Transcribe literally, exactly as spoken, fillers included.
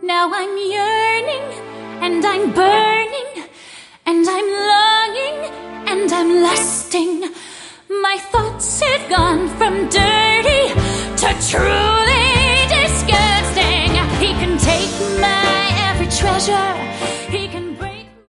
Now I'm yearning, and I'm burning, and I'm longing, and I'm lusting. My thoughts had gone from dirt